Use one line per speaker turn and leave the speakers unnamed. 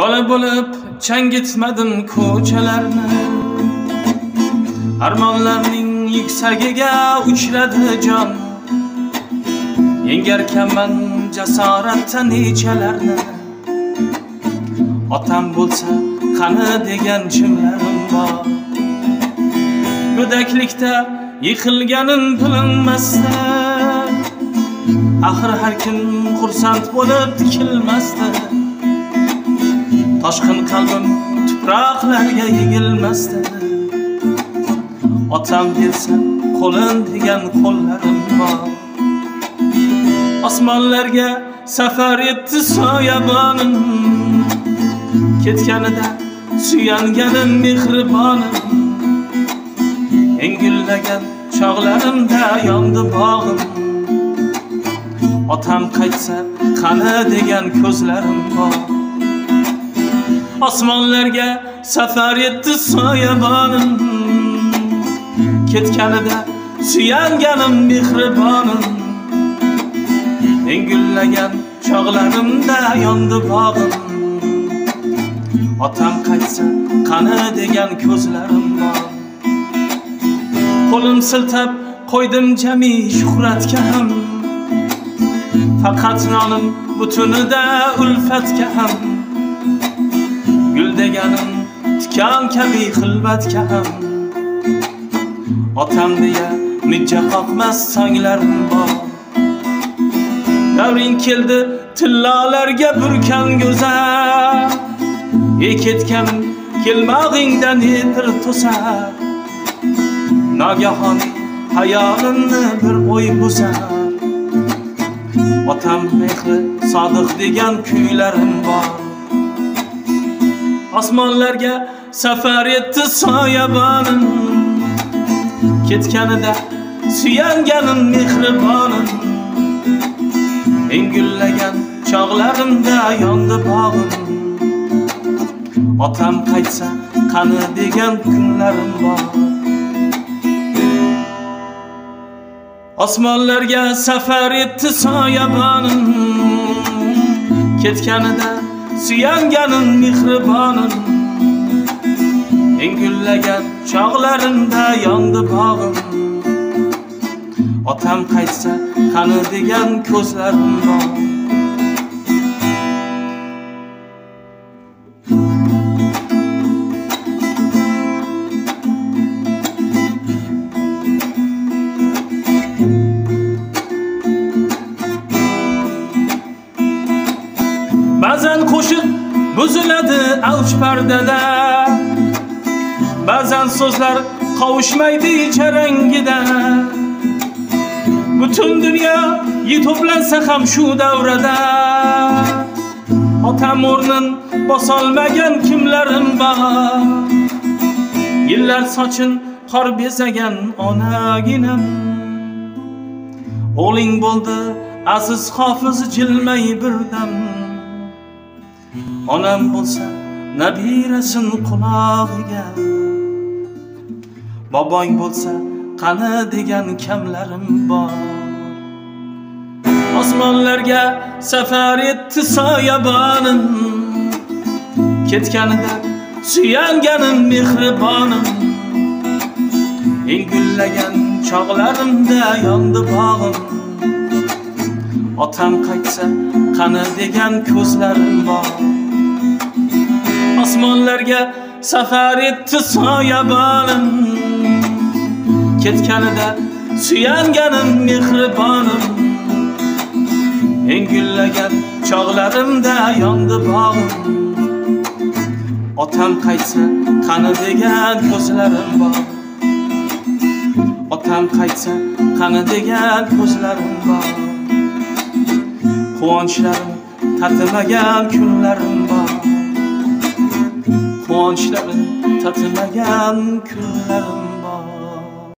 Bola bo'lib changitmadim ko'chalarni, armonlarning yuksagiga uchradi jon. Yengarkanman jasoratda nechalarni, otam bo'lsa qani degan chimlarim bor. Go'daklikda yiqilganim bilinmasdi, axir har kim xursand bo'lib tikilmasdi. Toshqin qalbim tuproqlarga yigilmasdi. Otam bersa qo'lin degan qo'llarim bor. Osmonlarga safar etdi soyabonim, ketganida suyanganim mehribonim. Engillagan chog'larimda yondi bog'im, otam qaytsa qani degan ko'zlarim bor. Osmonlarga safar etdi soyabonim, ketganida suyanganim mehribonim. Engillagan chog'larimda yondi bog'im, otam qaytsa qani degan ko'zlarim bor. Qo'lim siltab qo'ydim jami shuhratga ham, faqat nonim butunida ulfatga ham. Gul deganim tikan kabi xilvatga ham, otam deya mijja qoqmas songlarim bor. Davring keldi tillolarga burkan go'zal, ketganim kelmog'ingdan bir to'sar. Nagahon hayolimni bir o'y buzar. Otam mehri sodiq degan kuylarim bor. Osmonlarga safar etdi soyabonim, ketganida suyanganim mehribonim. Engillagan chog'larimda yondi bog'im, otam qaytsa qani degan kunlarim bor. Osmonlarga safar etdi soyabonim, ketganida suyanganim mehribonim. Engillagan chog'larimda yondi bog'im, otam qaytsa qani degan ko'zlarim bor. Ba'zan qo'shiq buziladi avj pardada, ba'zan so'zlar qovushmaydi charangida. Butun dunyo to'plansa ham shu davrada, otam o'rnin bosolmagan kimlarim bor. Yillar sochin qor bezagan onaginam, o'g'ling bo'ldi aziz hofiz jilmay birdam. Onam bo'lsa nabirasin qulog'iga, boboing bo'lsa qani degan kamlarim bor. Osmonlarga safar etdi soyabonim, ketganida suyanganim mehribonim. Engillagan chog'larimda yondi bog'im, otam qaytsa qani degan ko'zlarim bor. Osmonlarga safar etdi soyabonim, ketganida suyanganim mehribonim. Engillagan chog'larimda yondi bog'im, otam qaytsa qani degan ko'zlarim bor. Otam qaytsa qani degan ko'zlarim bor. Quvonchlarim tatimagan kunlarim bor. Quvonchlarim tatimagan kunlarim